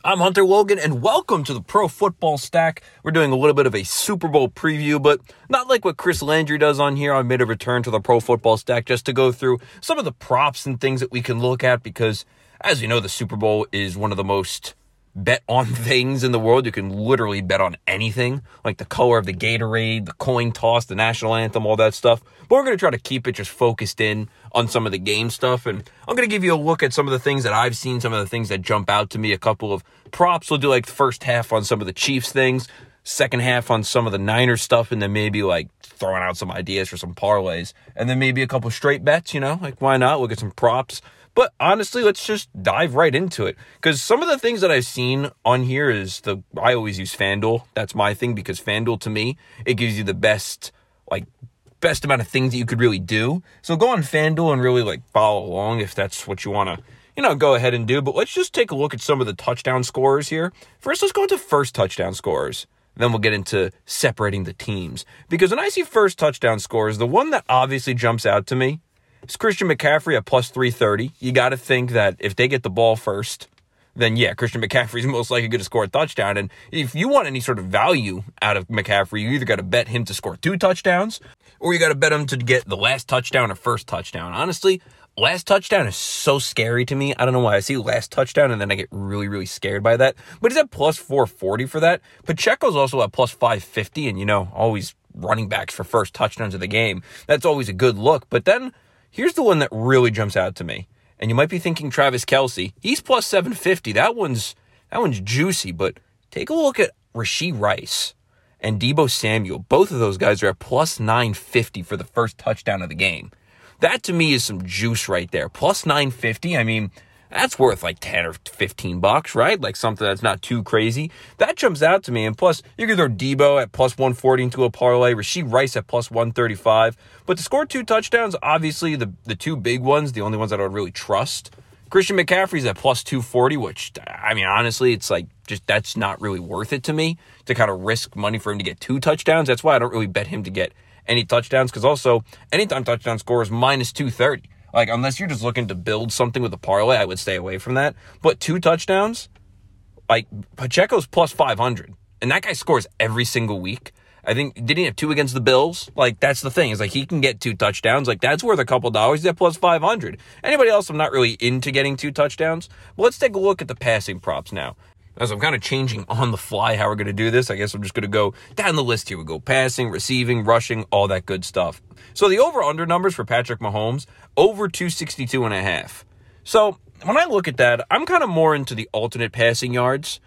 I'm Hunter Logan, and welcome to the Pro Football Stack. We're doing a little bit of a Super Bowl preview, but not like what Chris Landry does on here. I made a return to the Pro Football Stack just to go through some of the props and things that we can look at because, as you know, the Super Bowl is one of the most bet on things in the world. You can literally bet on anything, like the color of the Gatorade, the coin toss, the national anthem, all that stuff. But we're going to try to keep it just focused in on some of the game stuff. And I'm going to give you a look at some of the things that I've seen, some of the things that jump out to me, a couple of props. We'll do like the first half on some of the Chiefs things, second half on some of the Niners stuff, and then maybe like throwing out some ideas for some parlays. And then maybe a couple straight bets, like why not? Look at some props. But honestly, let's just dive right into it. Because some of the things that I've seen on here I always use FanDuel. That's my thing because FanDuel, to me, it gives you the best amount of things that you could really do. So go on FanDuel and really follow along if that's what you want to, go ahead and do. But let's just take a look at some of the touchdown scorers here. First, let's go into first touchdown scorers. Then we'll get into separating the teams. Because when I see first touchdown scorers, the one that obviously jumps out to me, it's Christian McCaffrey at plus 330. You got to think that if they get the ball first, then yeah, Christian McCaffrey is most likely going to score a touchdown. And if you want any sort of value out of McCaffrey, you either got to bet him to score 2 touchdowns or you got to bet him to get the last touchdown or first touchdown. Honestly, last touchdown is so scary to me. I don't know why. I see last touchdown and then I get really, really scared by that. But he's at plus 440 for that. Pacheco's also at plus 550 and, always running backs for first touchdowns of the game. That's always a good look. But then here's the one that really jumps out to me. And you might be thinking Travis Kelce. He's plus 750. That one's juicy. But take a look at Rashee Rice and Deebo Samuel. Both of those guys are at plus 950 for the first touchdown of the game. That to me is some juice right there. Plus 950. I mean, that's worth like 10 or 15 bucks, right? Like something that's not too crazy. That jumps out to me. And plus, you can throw Deebo at plus 140 into a parlay, Rashee Rice at plus 135. But to score 2 touchdowns, obviously the 2 big ones, the only ones that I would really trust. Christian McCaffrey's at plus 240, which, I mean, honestly, it's that's not really worth it to me to kind of risk money for him to get 2 touchdowns. That's why I don't really bet him to get any touchdowns, because also, anytime touchdown score is minus 230. Unless you're just looking to build something with a parlay, I would stay away from that. But 2 touchdowns, Pacheco's plus 500. And that guy scores every single week. I think, didn't he have 2 against the Bills? That's the thing. Is he can get 2 touchdowns. That's worth a couple dollars. He's at plus 500. Anybody else, I'm not really into getting 2 touchdowns. But let's take a look at the passing props now. As I'm kind of changing on the fly how we're going to do this, I guess I'm just going to go down the list here. We go passing, receiving, rushing, all that good stuff. So the over-under numbers for Patrick Mahomes, over 262.5. So when I look at that, I'm kind of more into the alternate passing yards.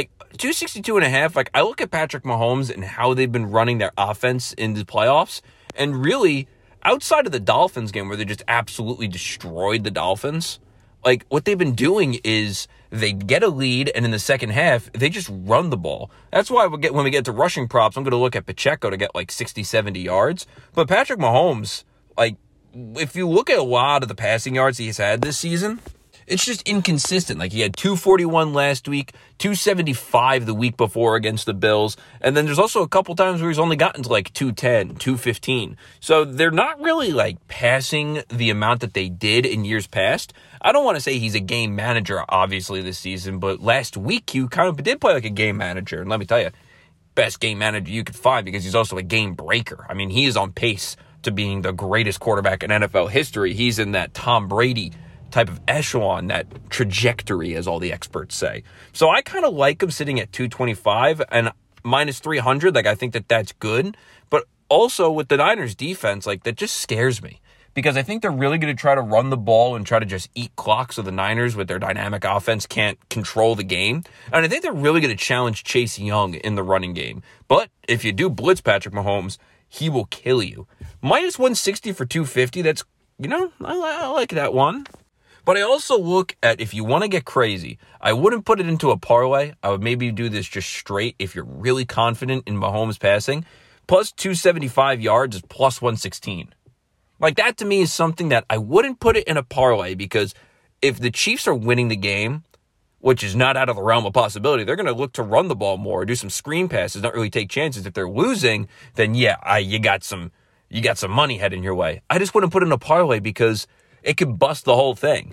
262.5, I look at Patrick Mahomes and how they've been running their offense in the playoffs. And really, outside of the Dolphins game where they just absolutely destroyed the Dolphins, what they've been doing is they get a lead, and in the second half, they just run the ball. That's why when we get to rushing props, I'm going to look at Pacheco to get 60, 70 yards. But Patrick Mahomes, if you look at a lot of the passing yards he's had this season, it's just inconsistent. He had 241 last week, 275 the week before against the Bills. And then there's also a couple times where he's only gotten to 210, 215. So they're not really passing the amount that they did in years past. I don't want to say he's a game manager, obviously, this season. But last week, you kind of did play like a game manager. And let me tell you, best game manager you could find because he's also a game breaker. I mean, he is on pace to being the greatest quarterback in NFL history. He's in that Tom Brady type of echelon, that trajectory, as all the experts say. So I kind of like him sitting at 225 and minus 300. I think that's good. But also with the Niners defense, that just scares me because I think they're really going to try to run the ball and try to just eat clock so the Niners with their dynamic offense can't control the game. And I think they're really going to challenge Chase Young in the running game. But if you do blitz Patrick Mahomes, he will kill you. Minus 160 for 250, that's, I like that one. But I also look at, if you want to get crazy, I wouldn't put it into a parlay. I would maybe do this just straight if you're really confident in Mahomes passing. Plus 275 yards is plus 116. That to me is something that I wouldn't put it in a parlay because if the Chiefs are winning the game, which is not out of the realm of possibility, they're going to look to run the ball more, do some screen passes, not really take chances. If they're losing, then yeah, you got some money heading your way. I just wouldn't put it in a parlay because it could bust the whole thing.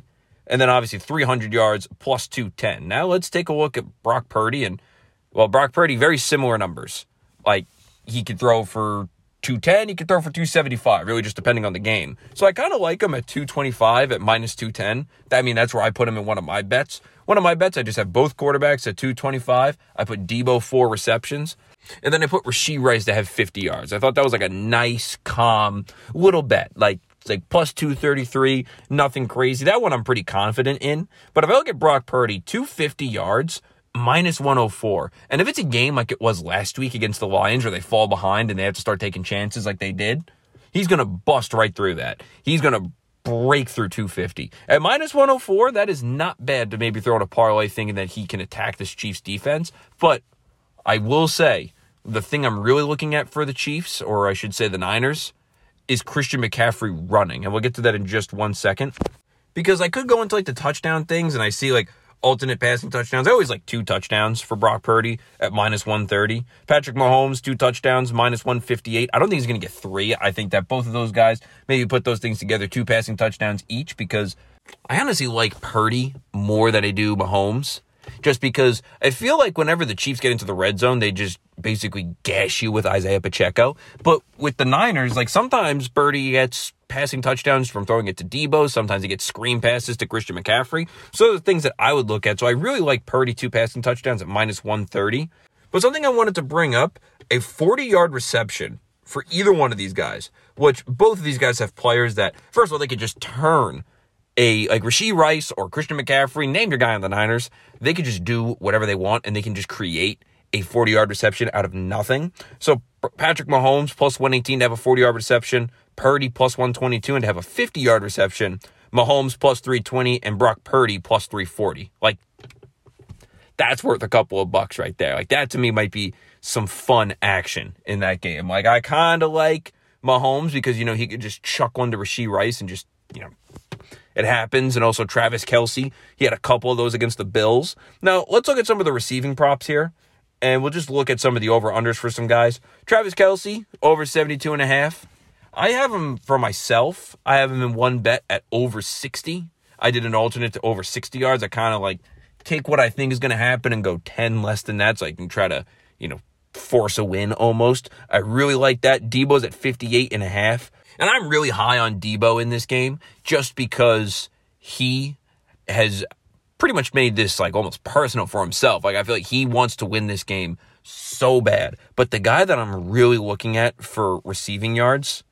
And then obviously 300 yards plus 210. Now let's take a look at Brock Purdy. And, well, Brock Purdy, very similar numbers. Like, he could throw for 210, he could throw for 275, really just depending on the game. So I kind of like him at 225 at minus 210. I mean, that's where I put him in one of my bets. One of my bets, I just have both quarterbacks at 225. I put Debo 4 receptions. And then I put Rashee Rice to have 50 yards. I thought that was like a nice, calm little bet. Like, it's like plus 233, nothing crazy. That one I'm pretty confident in. But if I look at Brock Purdy, 250 yards, minus 104. And if it's a game like it was last week against the Lions where they fall behind and they have to start taking chances like they did, he's going to bust right through that. He's going to break through 250. At minus 104, that is not bad to maybe throw in a parlay thinking that he can attack this Chiefs defense. But I will say, the thing I'm really looking at for the Chiefs, or I should say the Niners, is Christian McCaffrey running. And we'll get to that in just 1 second. Because I could go into like the touchdown things and I see like alternate passing touchdowns. I always like 2 touchdowns for Brock Purdy at minus 130. Patrick Mahomes, 2 touchdowns, minus 158. I don't think he's going to get 3. I think that both of those guys, maybe put those things together, 2 passing touchdowns each, because I honestly like Purdy more than I do Mahomes. Just because I feel like whenever the Chiefs get into the red zone, they just basically gash you with Isaiah Pacheco. But with the Niners, like sometimes Purdy gets passing touchdowns from throwing it to Debo. Sometimes he gets screen passes to Christian McCaffrey. So those are the things that I would look at. So I really like Purdy 2 passing touchdowns at minus 130. But something I wanted to bring up, a 40-yard reception for either one of these guys, which both of these guys have players that, first of all, they could just turn like Rashee Rice or Christian McCaffrey, name your guy on the Niners, they could just do whatever they want and they can just create a 40-yard reception out of nothing. So Patrick Mahomes plus 118 to have a 40-yard reception, Purdy plus 122 and to have a 50-yard reception, Mahomes plus 320 and Brock Purdy plus 340. Like, that's worth a couple of bucks right there. Like, that to me might be some fun action in that game. Like, I kind of like Mahomes because, you know, he could just chuck one to Rashee Rice and just, you know, it happens. And also Travis Kelce, he had a couple of those against the Bills. Now, let's look at some of the receiving props here. And we'll just look at some of the over-unders for some guys. Travis Kelce, over 72.5. I have him for myself. I have him in one bet at over 60. I did an alternate to over 60 yards. I kind of like take what I think is going to happen and go 10 less than that so I can try to, you know, force a win almost. I really like that. Debo's at 58.5. And I'm really high on Debo in this game just because he has pretty much made this like almost personal for himself. Like, I feel like he wants to win this game so bad. But the guy that I'm really looking at for receiving yards,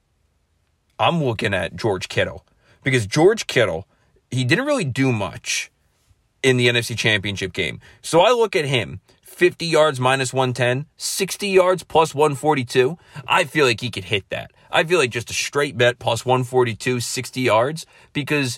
I'm looking at George Kittle. Because George Kittle, he didn't really do much in the NFC Championship game. So I look at him, 50 yards minus 110, 60 yards plus 142. I feel like he could hit that. I feel like just a straight bet plus 142, 60 yards. Because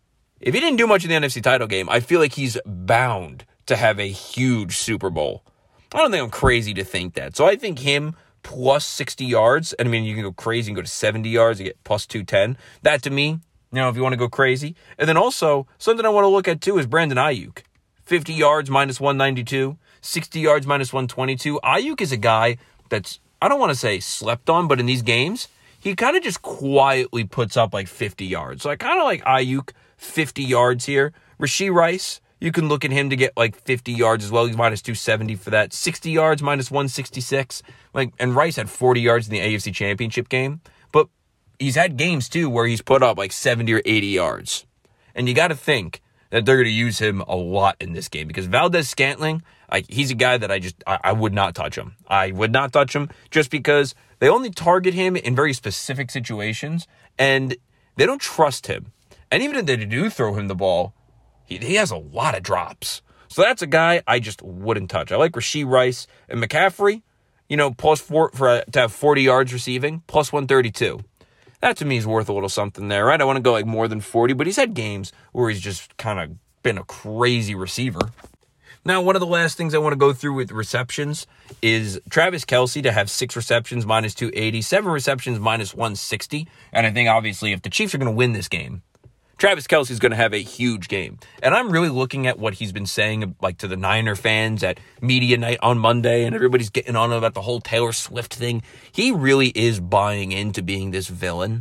if he didn't do much in the NFC title game, I feel like he's bound to have a huge Super Bowl. I don't think I'm crazy to think that. So I think him plus 60 yards. And I mean, you can go crazy and go to 70 yards and get plus 210. That to me, you know, if you want to go crazy. And then also, something I want to look at too is Brandon Ayuk. 50 yards minus 192, 60 yards minus 122. Ayuk is a guy that's, I don't want to say slept on, but in these games, he kind of just quietly puts up like 50 yards. So I kind of like Ayuk 50 yards here. Rashee Rice, you can look at him to get like 50 yards as well. He's minus 270 for that. 60 yards minus 166. Like, and Rice had 40 yards in the AFC Championship game. But he's had games too where he's put up like 70 or 80 yards. And you got to think that they're going to use him a lot in this game because Valdes-Scantling, like, he's a guy that I would not touch him. I would not touch him just because they only target him in very specific situations and they don't trust him. And even if they do throw him the ball, he has a lot of drops. So that's a guy I just wouldn't touch. I like Rashee Rice and McCaffrey, you know, to have 40 yards receiving, plus 132. That to me is worth a little something there, right? I want to go like more than 40, but he's had games where he's just kind of been a crazy receiver. Now, one of the last things I want to go through with receptions is Travis Kelce to have 6 receptions, minus 280, 7 receptions, minus 160. And I think, obviously, if the Chiefs are going to win this game, Travis Kelce is going to have a huge game. And I'm really looking at what he's been saying, like, to the Niner fans at media night on Monday, and everybody's getting on about the whole Taylor Swift thing. He really is buying into being this villain.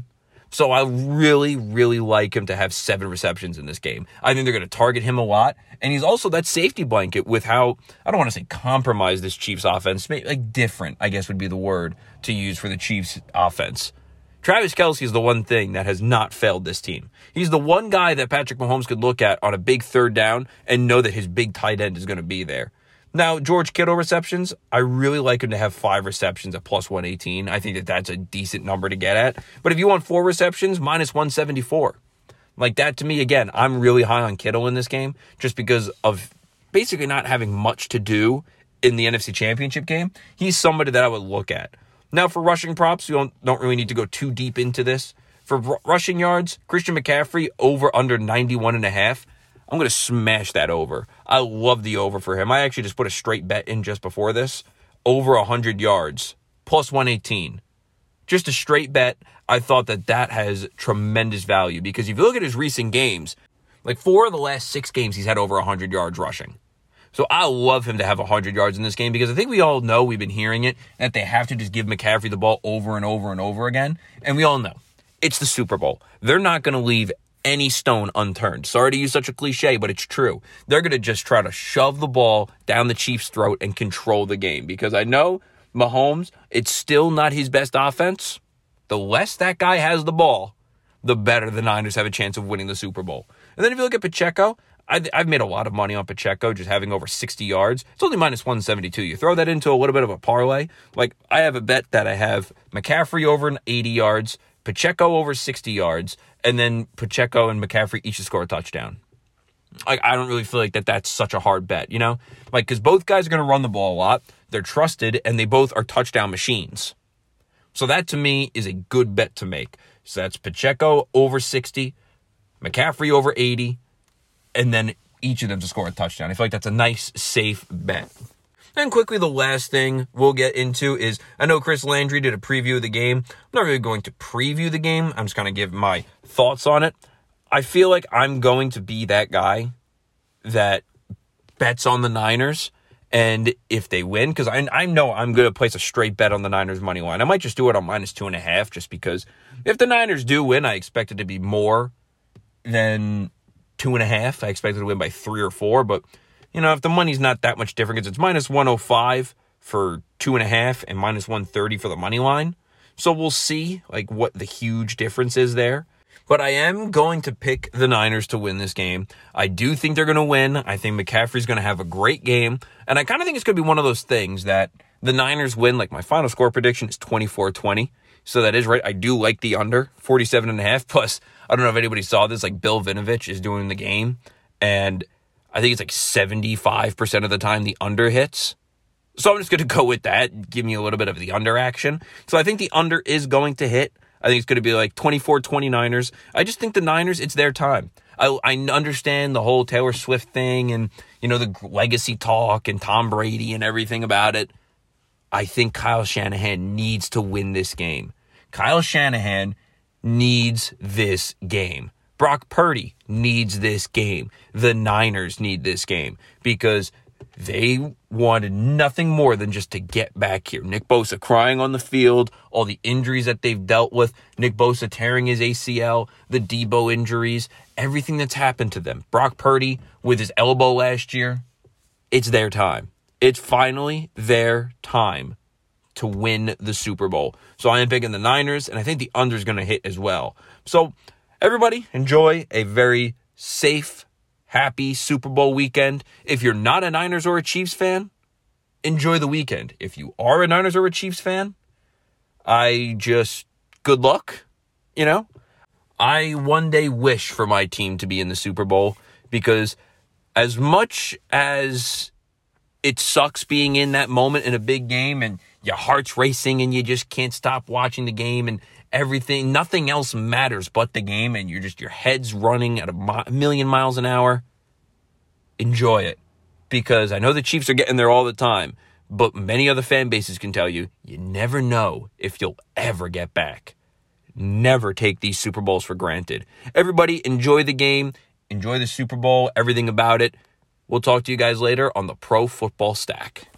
So I really, really like him to have 7 receptions in this game. I think they're going to target him a lot. And he's also that safety blanket with how, I don't want to say compromise this Chiefs offense, maybe like different, I guess would be the word to use for the Chiefs offense. Travis Kelce is the one thing that has not failed this team. He's the one guy that Patrick Mahomes could look at on a big third down and know that his big tight end is going to be there. Now, George Kittle receptions, I really like him to have 5 receptions at plus 118. I think that that's a decent number to get at. But if you want 4 receptions, minus 174. Like that to me, again, I'm really high on Kittle in this game just because of basically not having much to do in the NFC Championship game. He's somebody that I would look at. Now, for rushing props, we don't really need to go too deep into this. For rushing yards, Christian McCaffrey over under 91.5. I'm going to smash that over. I love the over for him. I actually just put a straight bet in just before this. Over 100 yards, plus 118. Just a straight bet. I thought that has tremendous value because if you look at his recent games, like 4 of the last 6 games, he's had over 100 yards rushing. So I love him to have 100 yards in this game because I think we all know, we've been hearing it, that they have to just give McCaffrey the ball over and over and over again. And we all know, it's the Super Bowl. They're not going to leave any stone unturned. Sorry to use such a cliche, but it's true. They're going to just try to shove the ball down the Chiefs' throat and control the game because I know Mahomes, it's still not his best offense. The less that guy has the ball, the better the Niners have a chance of winning the Super Bowl. And then if you look at Pacheco, I've made a lot of money on Pacheco just having over 60 yards. It's only minus 172. You throw that into a little bit of a parlay. Like, I have a bet that I have McCaffrey over 80 yards, Pacheco over 60 yards, and then Pacheco and McCaffrey each to score a touchdown. Like, I don't really feel like that's such a hard bet, you know? Like, because both guys are going to run the ball a lot. They're trusted, and they both are touchdown machines. So that, to me, is a good bet to make. So that's Pacheco over 60, McCaffrey over 80, and then each of them to score a touchdown. I feel like that's a nice, safe bet. And quickly, the last thing we'll get into is, I know Chris Landry did a preview of the game. I'm not really going to preview the game. I'm just going to give my thoughts on it. I feel like I'm going to be that guy that bets on the Niners. And if they win, because I know I'm going to place a straight bet on the Niners money line. I might just do it on minus 2.5 just because if the Niners do win, I expect it to be more than 2.5. I expect it to win by 3 or 4. But, you know, if the money's not that much different, because it's minus 105 for 2.5 and minus 130 for the money line. So we'll see, like, what the huge difference is there. But I am going to pick the Niners to win this game. I do think they're going to win. I think McCaffrey's going to have a great game. And I kind of think it's going to be one of those things that the Niners win. Like, my final score prediction is 24-20. So that is right. I do like the under, 47.5. Plus, I don't know if anybody saw this, like Bill Vinovich is doing the game. And I think it's like 75% of the time the under hits. So I'm just going to go with that. Give me a little bit of the under action. So I think the under is going to hit. I think it's going to be like 24-20 Niners. I just think the Niners, it's their time. I understand the whole Taylor Swift thing and, you know, the legacy talk and Tom Brady and everything about it. I think Kyle Shanahan needs to win this game. Kyle Shanahan needs this game. Brock Purdy needs this game. The Niners need this game because they wanted nothing more than just to get back here. Nick Bosa crying on the field, all the injuries that they've dealt with, Nick Bosa tearing his ACL, the Debo injuries, everything that's happened to them. Brock Purdy with his elbow last year, it's their time. It's finally their time to win the Super Bowl. So I am picking the Niners, and I think the under is going to hit as well. So everybody enjoy a very safe, happy Super Bowl weekend. If you're not a Niners or a Chiefs fan, enjoy the weekend. If you are a Niners or a Chiefs fan, good luck, you know. I one day wish for my team to be in the Super Bowl because as much as it sucks being in that moment in a big game and your heart's racing and you just can't stop watching the game and everything, nothing else matters but the game and your head's running at a million miles an hour. Enjoy it because I know the Chiefs are getting there all the time, but many other fan bases can tell you, you never know if you'll ever get back. Never take these Super Bowls for granted. Everybody enjoy the game, enjoy the Super Bowl, everything about it. We'll talk to you guys later on the Pro Football Stack.